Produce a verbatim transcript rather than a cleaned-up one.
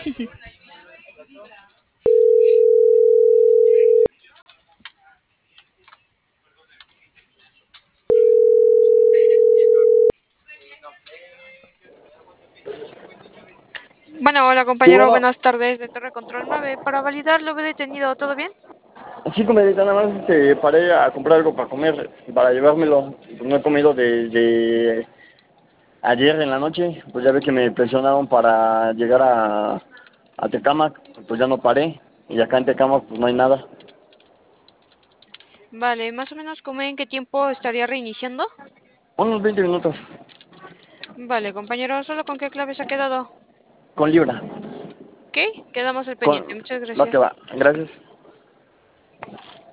Bueno, hola Sí, compañero, bueno, buenas tardes de Torre Control nueve. Para validar lo he detenido, ¿todo bien? sí, comadita, nada más este, paré a comprar algo para comer, para llevármelo. Pues no he comido desde ayer en la noche, pues ya ve que me presionaron para llegar a, a Tecámac, pues ya no paré, y acá en Tecámac pues no hay nada. Vale, más o menos como en qué tiempo estaría reiniciando. Unos veinte minutos, Vale, compañero, ¿solo con qué clave se ha quedado? con Libra, Ok, quedamos al con... pendiente, muchas va que gracias. va, gracias.